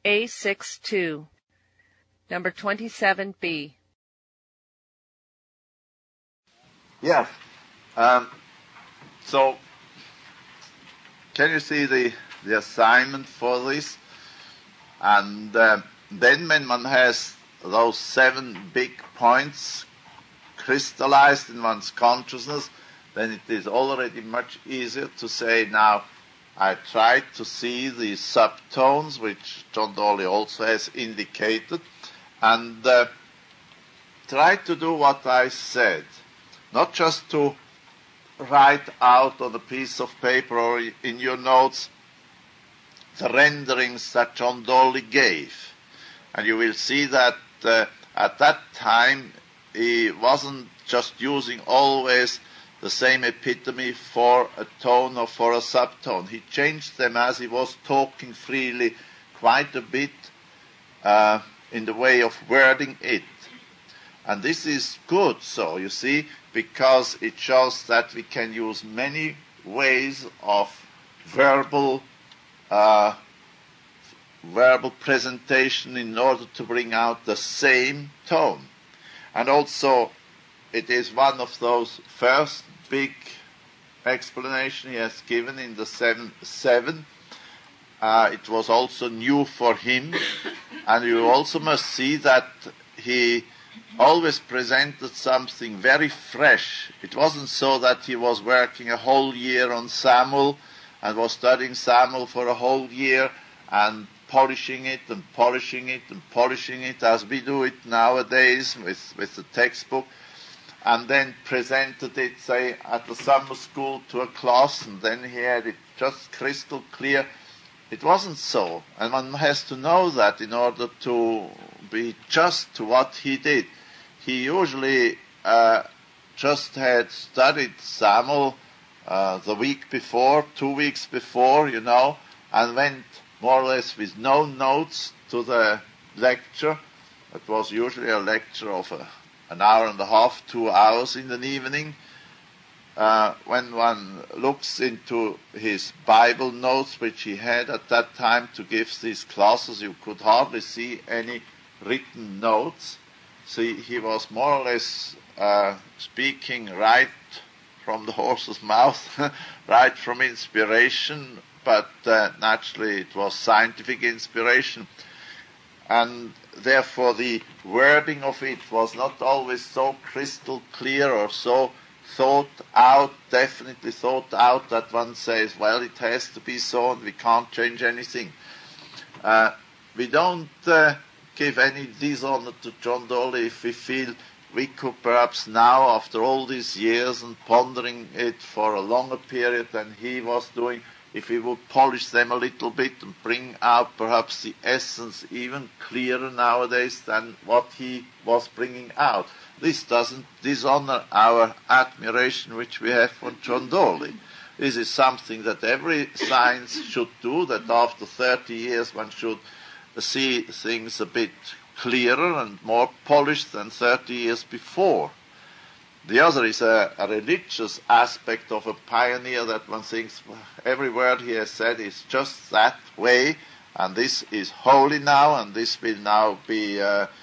A62. Number 27B. Yeah. So, can you see the assignment for this? And then when one has those 7 big points crystallized in one's consciousness, then it is already much easier to say, now, I tried to see the subtones, which John Dolly also has indicated, and try to do what I said. Not just to write out on a piece of paper or in your notes the renderings that John Dolly gave. And you will see that at that time he wasn't just using always the same epitome for a tone or for a subtone. He changed them as he was talking freely quite a bit in the way of wording it. And this is good, so you see, because it shows that we can use many ways of verbal presentation in order to bring out the same tone. And also, it is one of those first big explanation he has given in the 7-7. It was also new for him, and you also must see that he always presented something very fresh. It wasn't so that he was working a whole year on Samuel and was studying Samuel for a whole year and polishing it and polishing it and polishing it as we do it nowadays with the textbook, and then presented it, say, at the summer school to a class, and then he had it just crystal clear. It wasn't so, and one has to know that in order to be just to what he did. He usually just had studied Samuel the week before, 2 weeks before, and went more or less with no notes to the lecture. It was usually a lecture of an hour and a half, 2 hours in the evening. When one looks into his Bible notes, which he had at that time to give these classes, you could hardly see any written notes. See, he was more or less speaking right from the horse's mouth, right from inspiration, but naturally it was scientific inspiration. And therefore the wording of it was not always so crystal clear or so definitely thought out that one says, well, it has to be so and we can't change anything. We don't give any dishonor to John Dolly if we feel we could perhaps now, after all these years and pondering it for a longer period than he was doing, if we would polish them a little bit and bring out perhaps the essence even clearer nowadays than what he was bringing out. This doesn't dishonor our admiration which we have for John Dolly. This is something that every science should do, that after 30 years one should see things a bit clearer and more polished than 30 years before. The other is a religious aspect of a pioneer, that one thinks every word he has said is just that way, and this is holy now, and this will now be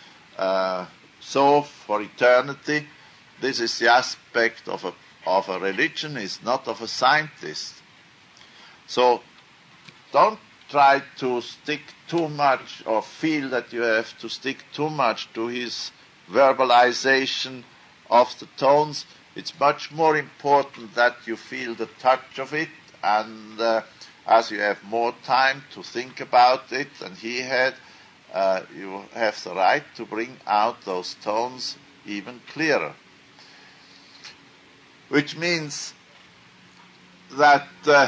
so for eternity. This is the aspect of a religion, is not of a scientist. So don't try to stick too much or feel that you have to stick too much to his verbalization of the tones. It's much more important that you feel the touch of it, and as you have more time to think about it than he had, you have the right to bring out those tones even clearer. Which means that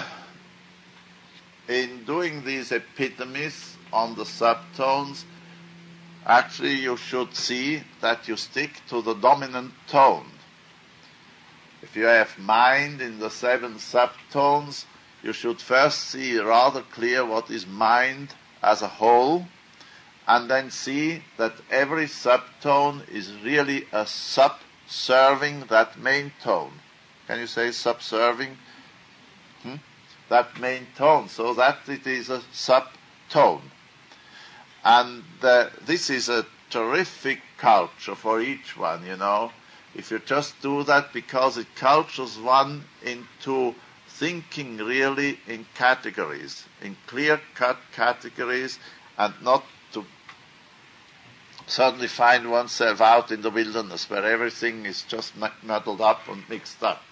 in doing these epitomes on the subtones, actually you should see that you stick to the dominant tone. If you have mind in the 7 subtones, you should first see rather clear what is mind as a whole, and then see that every subtone is really a subserving that main tone. Can you say subserving? That main tone, so that it is a subtone. And this is a terrific culture for each one, you know. If you just do that, because it cultures one into thinking really in categories, in clear-cut categories, and not to suddenly find oneself out in the wilderness where everything is just muddled up and mixed up.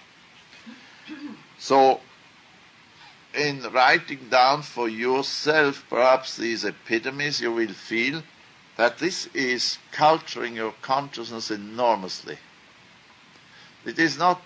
So, in writing down for yourself perhaps these epitomes, you will feel that this is culturing your consciousness enormously. It is not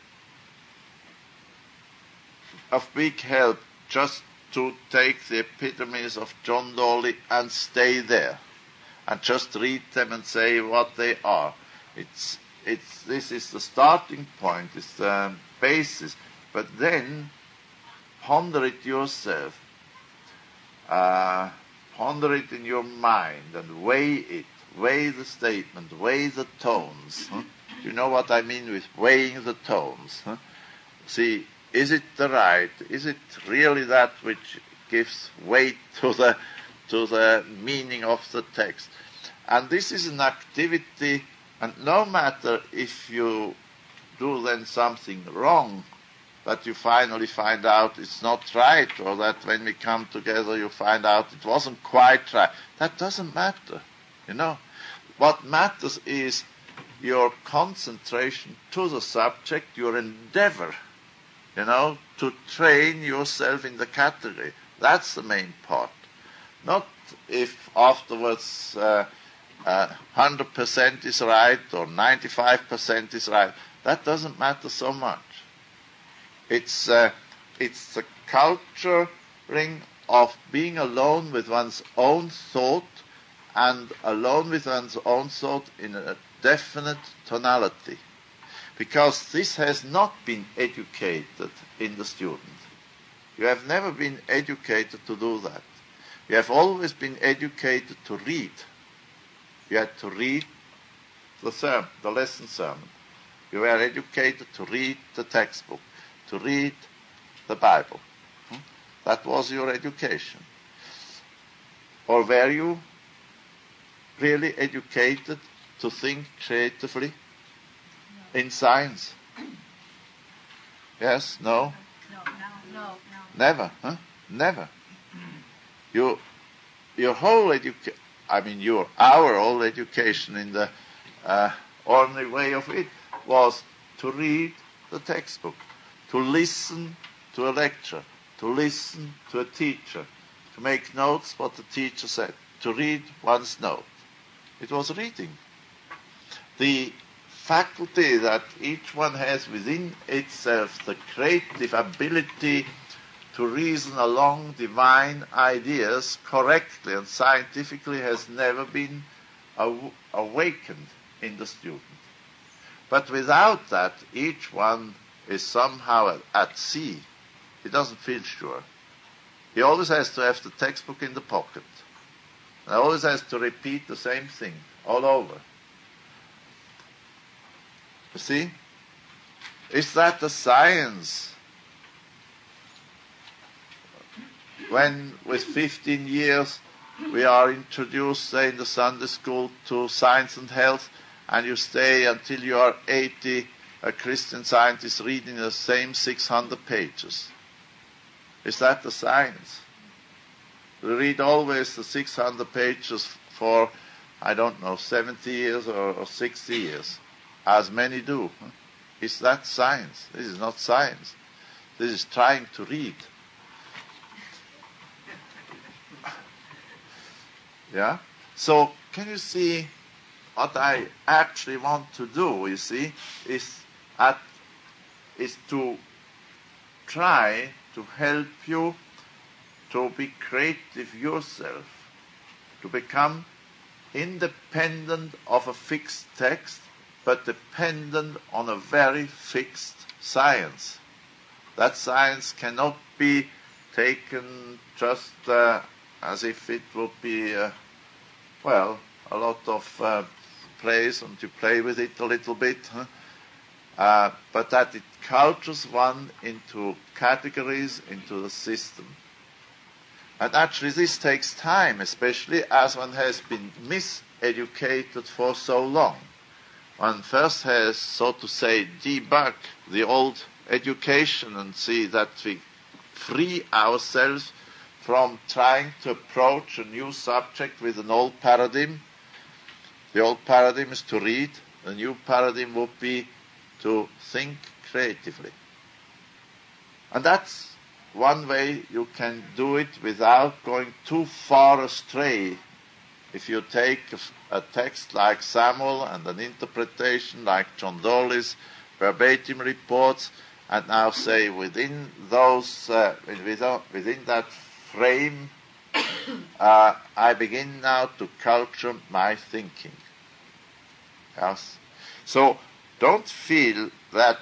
of big help just to take the epitomes of John Dolly and stay there and just read them and say what they are. This is the starting point, it's the basis. But then ponder it yourself. Ponder it in your mind and weigh it. Weigh the statement, weigh the tones. You know what I mean with weighing the tones. See, is it the right? Is it really that which gives weight to the meaning of the text? And this is an activity, and no matter if you do then something wrong, that you finally find out it's not right, or that when we come together you find out it wasn't quite right. That doesn't matter, you know. What matters is your concentration to the subject, your endeavor, you know, to train yourself in the category. That's the main part. Not if afterwards 100% is right or 95% is right. That doesn't matter so much. It's the culturing of being alone with one's own thought, and alone with one's own thought in a definite tonality. Because this has not been educated in the student. You have never been educated to do that. You have always been educated to read. You had to read the sermon, the lesson sermon. You were educated to read the textbook, to read the Bible. That was your education. Or were you really educated to think creatively in science? Yes? No? No. Never, huh? Never. Your whole education, our whole education in the ordinary way of it was to read the textbook, to listen to a lecture, to listen to a teacher, to make notes what the teacher said, to read one's note. It was reading. The faculty that each one has within itself, the creative ability to reason along divine ideas correctly and scientifically, has never been awakened in the student. But without that, each one is somehow at sea. He doesn't feel sure. He always has to have the textbook in the pocket. And always has to repeat the same thing all over. You see? Is that the science? When with 15 years we are introduced, say, in the Sunday school to science and health, and you stay until you are 80, a Christian Scientist reading the same 600 pages. Is that the science? We read always the 600 pages for, 70 years or 60 years, as many do. Is that science? This is not science. This is trying to read. Yeah? So, can you see what I actually want to do, you see, is to try to help you to be creative yourself, to become independent of a fixed text, but dependent on a very fixed science. That science cannot be taken just as if it would be, a lot of praise, and you play with it a little bit, but that it cultures one into categories, into the system. And actually this takes time, especially as one has been miseducated for so long. One first has, so to say, debug the old education and see that we free ourselves from trying to approach a new subject with an old paradigm. The old paradigm is to read. The new paradigm would be to think creatively. And that's one way you can do it without going too far astray. If you take a text like Samuel and an interpretation like John Dawley's verbatim reports, and now say within those, within that frame, I begin now to culture my thinking. Yes. So don't feel that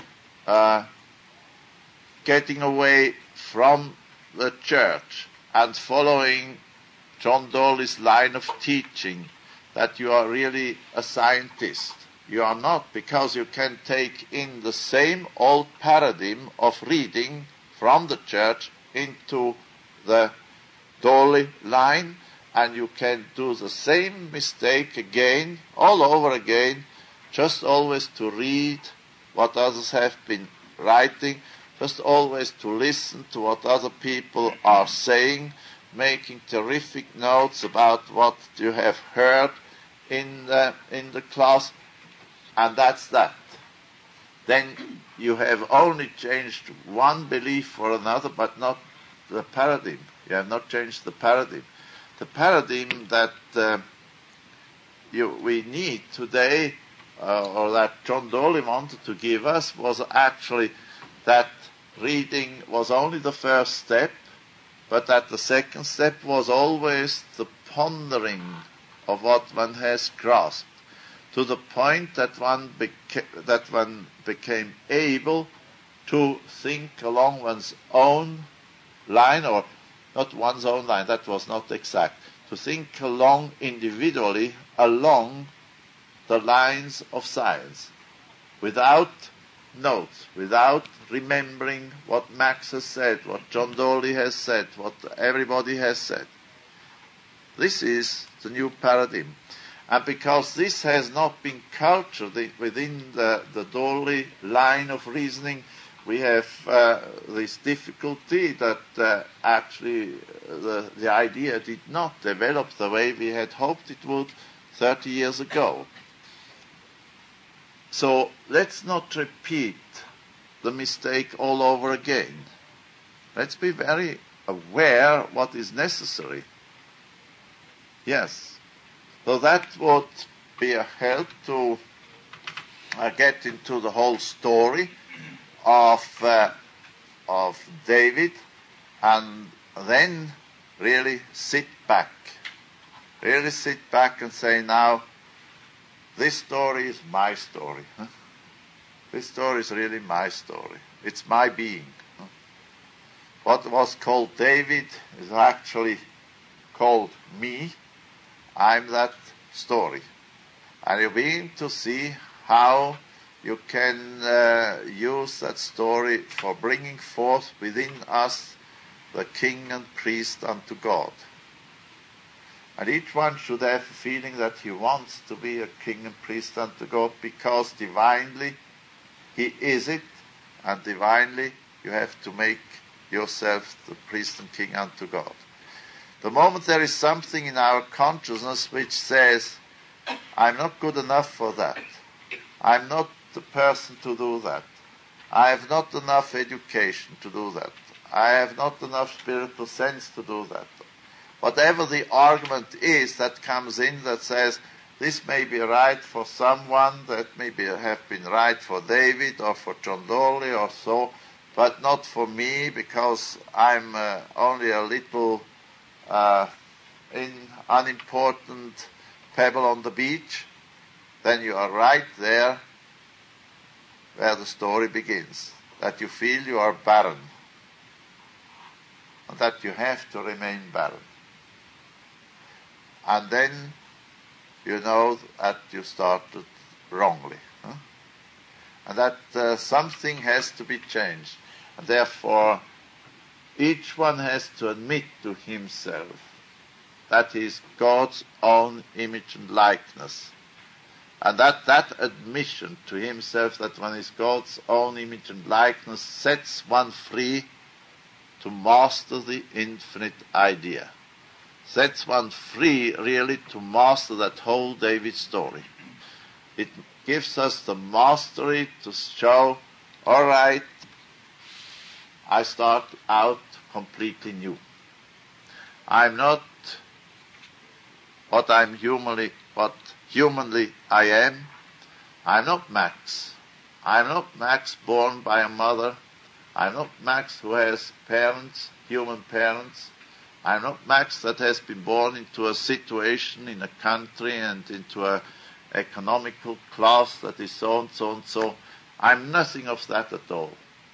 getting away from the church and following John Dawley's line of teaching that you are really a scientist. You are not, because you can take in the same old paradigm of reading from the church into the Dawley line, and you can do the same mistake again, all over again, just always to read what others have been writing, just always to listen to what other people are saying, making terrific notes about what you have heard in the class, and that's that. Then you have only changed one belief for another, but not the paradigm. You have not changed the paradigm. The paradigm that we need today, or that John Dawley wanted to give us, was actually that reading was only the first step, but that the second step was always the pondering of what one has grasped, to the point that one became able to think along one's own line, or not one's own line, that was not exact, to think along individually along the lines of science, without notes, without remembering what Max has said, what John Dawley has said, what everybody has said. This is the new paradigm. And because this has not been cultured within the Dawley line of reasoning, we have this difficulty that actually the idea did not develop the way we had hoped it would 30 years ago. So let's not repeat the mistake all over again. Let's be very aware what is necessary. Yes. So that would be a help to get into the whole story of David, and then really sit back and say, now, this story is my story. Huh? This story is really my story. It's my being. Huh? What was called David is actually called me. I'm that story. And you begin to see how you can use that story for bringing forth within us the king and priest unto God. And each one should have a feeling that he wants to be a king and priest unto God, because divinely he is it, and divinely you have to make yourself the priest and king unto God. The moment there is something in our consciousness which says, I'm not good enough for that, I'm not the person to do that, I have not enough education to do that, I have not enough spiritual sense to do that, whatever the argument is that comes in that says, this may be right for someone, that maybe have been right for David or for John Dawley or so, but not for me, because I'm only a little unimportant pebble on the beach, then you are right there where the story begins, that you feel you are barren, and that you have to remain barren. And then you know that you started wrongly, and that something has to be changed. And therefore, each one has to admit to himself that he is God's own image and likeness. And that admission to himself that one is God's own image and likeness sets one free to master the infinite idea. Sets one free really to master that whole David story. It gives us the mastery to show, all right, I start out completely new. I'm not what humanly I am. I'm not Max. I'm not Max born by a mother. I'm not Max who has parents, human parents. I'm not Max that has been born into a situation in a country and into a economical class that is so and so and so. I'm nothing of that at all.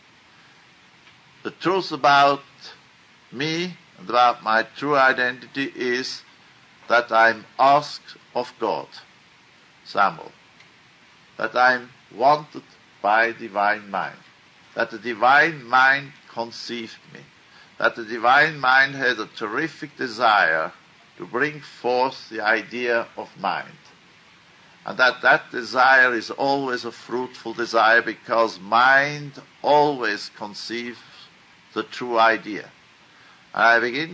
The truth about me and about my true identity is that I'm asked of God, Samuel, that I'm wanted by divine mind, that the divine mind conceived me, that the divine mind has a terrific desire to bring forth the idea of mind, and that desire is always a fruitful desire because mind always conceives the true idea. And I begin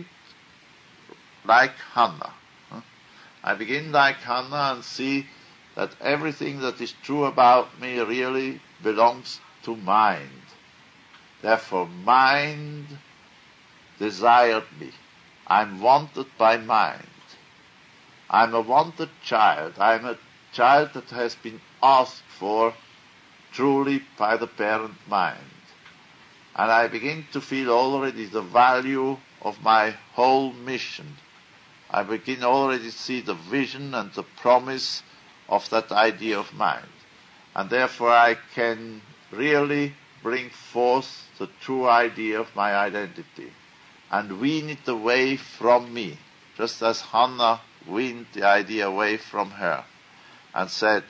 like Hannah. I begin like Hannah and see that everything that is true about me really belongs to mind. Therefore, mind desired me. I'm wanted by mind. I'm a wanted child. I'm a child that has been asked for truly by the parent mind. And I begin to feel already the value of my whole mission. I begin already to see the vision and the promise of that idea of mind. And therefore I can really bring forth the true idea of my identity and wean it away from me, just as Hannah weaned the idea away from her and said,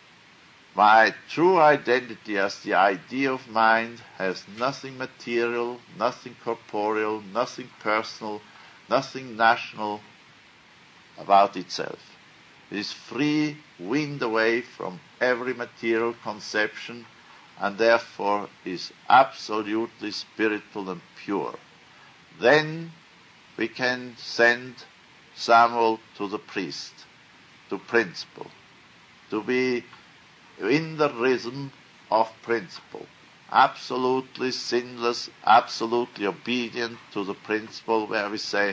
my true identity as the idea of mind has nothing material, nothing corporeal, nothing personal, nothing national about itself. It is free, weaned away from every material conception, and therefore is absolutely spiritual and pure. Then we can send Samuel to the priest, to principle, to be in the rhythm of principle, absolutely sinless, absolutely obedient to the principle where we say,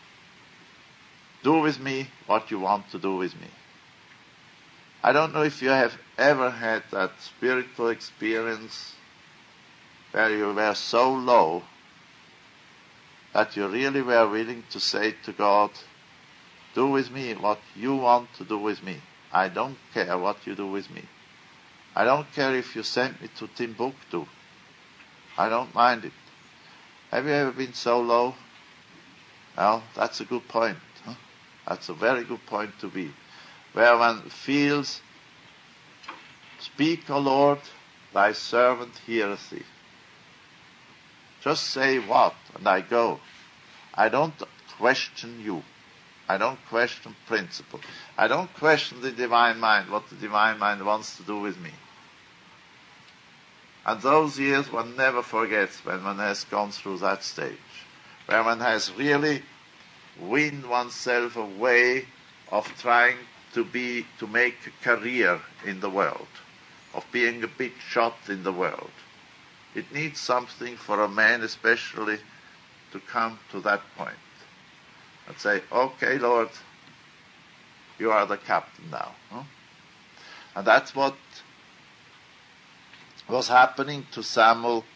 do with me what you want to do with me. I don't know if you have ever had that spiritual experience where you were so low that you really were willing to say to God, do with me what you want to do with me. I don't care what you do with me. I don't care if you send me to Timbuktu. I don't mind it. Have you ever been so low? Well, that's a good point. That's a very good point to be. Where one feels, speak, O Lord, thy servant heareth thee. Just say what, and I go. I don't question you. I don't question principle. I don't question the divine mind, what the divine mind wants to do with me. And those years one never forgets when one has gone through that stage, where one has really weaned oneself away of trying to make a career in the world, of being a big shot in the world. It needs something for a man especially to come to that point and say, okay, Lord, you are the captain now. And that's what was happening to Samuel.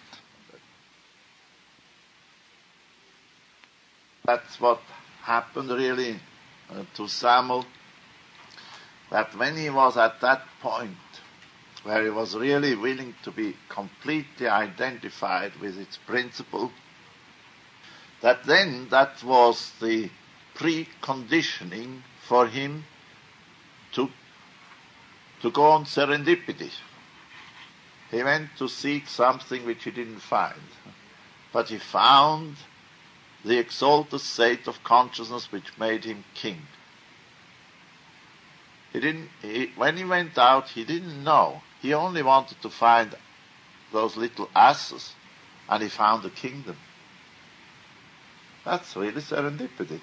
That's what happened really to Samuel, that when he was at that point where he was really willing to be completely identified with its principle, that was the preconditioning for him to go on serendipity. He went to seek something which he didn't find, but he found the exalted state of consciousness which made him king. When he went out, he didn't know. He only wanted to find those little asses, and he found the kingdom. That's really serendipity.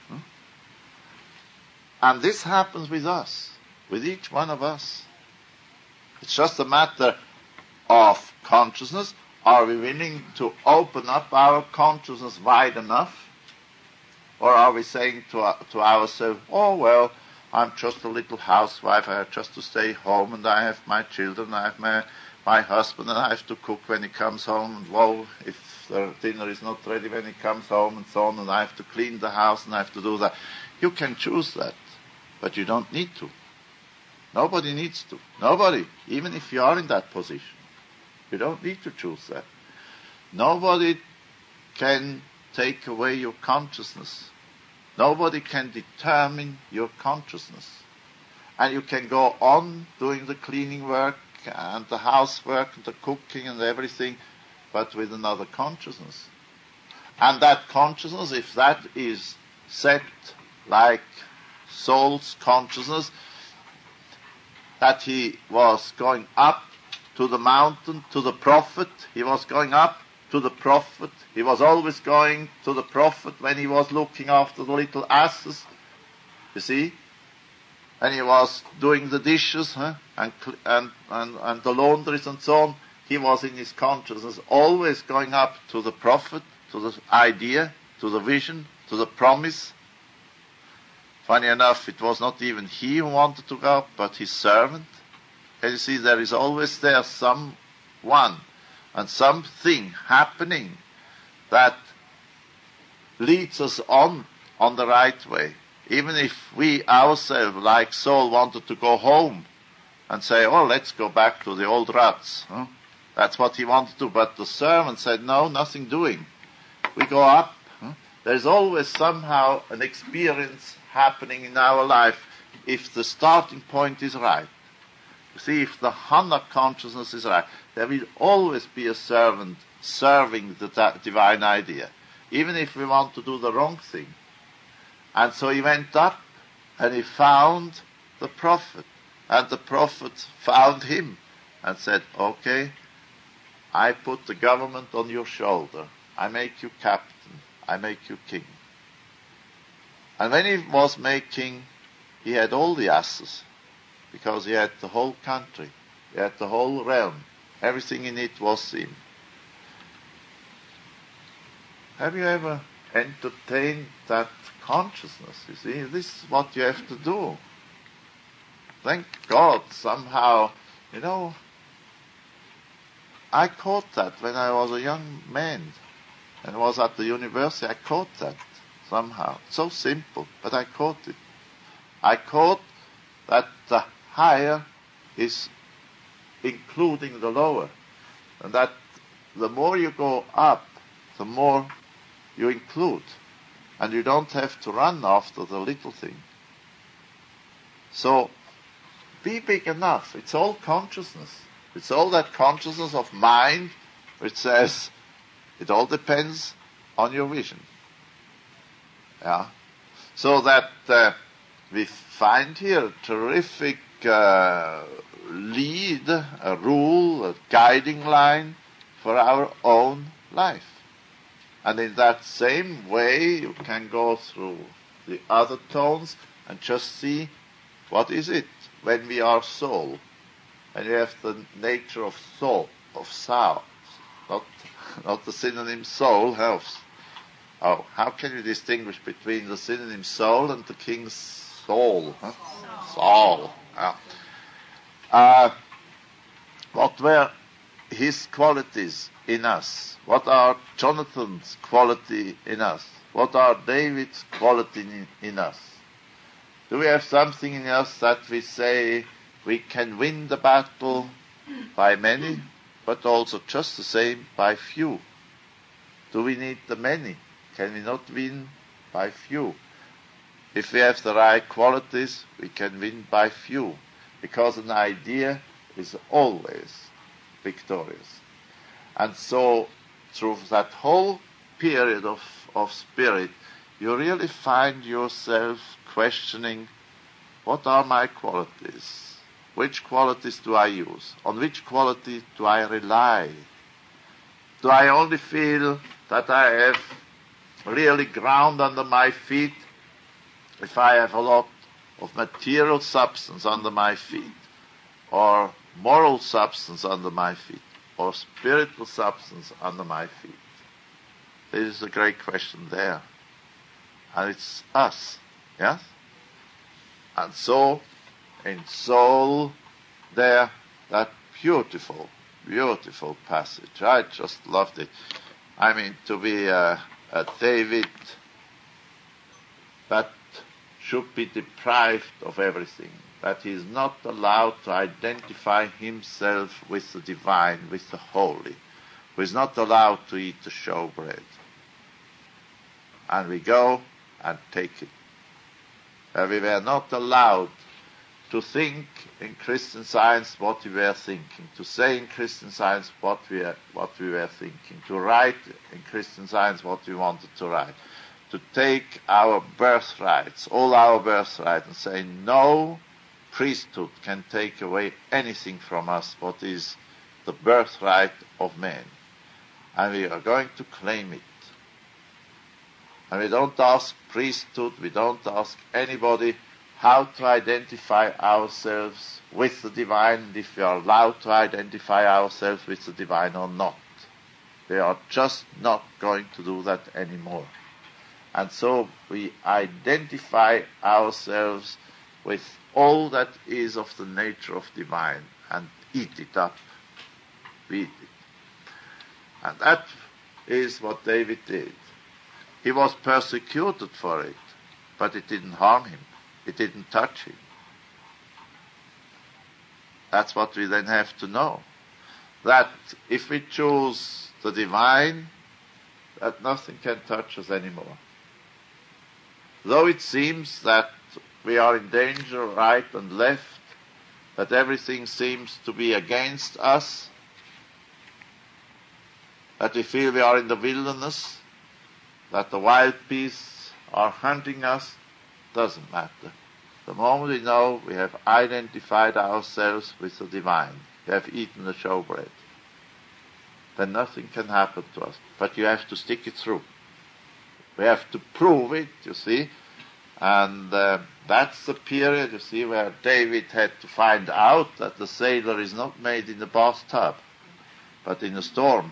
And this happens with us, with each one of us. It's just a matter of consciousness. Are we willing to open up our consciousness wide enough? Or are we saying to ourselves, oh, well, I'm just a little housewife, I have just to stay home, and I have my children, I have my husband, and I have to cook when he comes home, and whoa, if the dinner is not ready when he comes home, and so on, and I have to clean the house, and I have to do that. You can choose that, but you don't need to. Nobody needs to. Nobody, even if you are in that position. You don't need to choose that. Nobody can take away your consciousness. Nobody can determine your consciousness. And you can go on doing the cleaning work and the housework and the cooking and everything, but with another consciousness. And that consciousness, if that is set like Saul's consciousness, that he was going up to the mountain, to the prophet, he was going up to the prophet, he was always going to the prophet when he was looking after the little asses, you see, and he was doing the dishes and the laundries and so on. He was in his consciousness always going up to the prophet, to the idea, to the vision, to the promise. Funny enough, it was not even he who wanted to go up, but his servant. And you see, there is always there someone and something happening that leads us on the right way. Even if we ourselves, like Saul, wanted to go home and say, oh, let's go back to the old ruts. That's what he wanted to do. But the servant said, no, nothing doing. We go up. There's always somehow an experience happening in our life if the starting point is right. You see, if the Hannah consciousness is right, there will always be a servant serving the divine idea, even if we want to do the wrong thing. And so he went up and he found the prophet, and the prophet found him and said, okay, I put the government on your shoulder. I make you captain. I make you king. And when he was made king, he had all the asses, because he had the whole country, he had the whole realm. Everything in it was him. Have you ever entertained that consciousness? You see, this is what you have to do. Thank God, somehow, I caught that when I was a young man and was at the university. I caught that somehow. So simple, but I caught it. I caught that the higher is including the lower, and that the more you go up, the more you include, and you don't have to run after the little thing. So be big enough. It's all consciousness. It's all that consciousness of mind which says it all depends on your vision. Yeah. So that we find here a terrific lead, a rule, a guiding line for our own life. And in that same way, you can go through the other tones and just see what is it when we are soul. And we have the nature of soul, of soul, not the synonym soul. How can you distinguish between the synonym soul and the king's soul? Soul. What were his qualities in us? What are Jonathan's quality in us? What are David's quality in us? Do we have something in us that we say we can win the battle by many, but also just the same by few? Do we need the many? Can we not win by few? If we have the right qualities, we can win by few, because an idea is always victorious. And so, through that whole period of of spirit, you really find yourself questioning, what are my qualities? Which qualities do I use? On which quality do I rely? Do I only feel that I have really ground under my feet if I have a lot of material substance under my feet, or moral substance under my feet, or spiritual substance under my feet? This is a great question there. And it's us, yes? And so, in Saul, there, that beautiful, beautiful passage. I just loved it. I mean, to be a David that should be deprived of everything, that he is not allowed to identify himself with the divine, with the holy, who is not allowed to eat the showbread. And we go and take it. We were not allowed to think in Christian Science what we were thinking, to say in Christian Science what we were thinking, to write in Christian Science what we wanted to write, to take our birthrights, all our birthrights, and say no priesthood can take away anything from us what is the birthright of man. And we are going to claim it. And we don't ask priesthood, we don't ask anybody how to identify ourselves with the divine, and if we are allowed to identify ourselves with the divine or not. We are just not going to do that anymore. And so we identify ourselves with all that is of the nature of divine and eat it up. We eat it. And that is what David did. He was persecuted for it, but it didn't harm him. It didn't touch him. That's what we then have to know. That if we choose the divine, that nothing can touch us anymore. Though it seems that we are in danger right and left, that everything seems to be against us, that we feel we are in the wilderness, that the wild beasts are hunting us, doesn't matter. The moment we know we have identified ourselves with the divine, we have eaten the showbread, then nothing can happen to us. But you have to stick it through. We have to prove it, you see. And that's the period, you see, where David had to find out that the sailor is not made in the bathtub, but in a storm.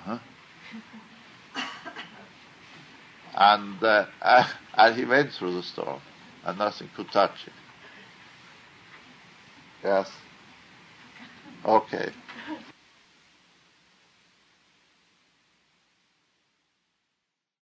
And he went through the storm, and nothing could touch him. Yes? Okay.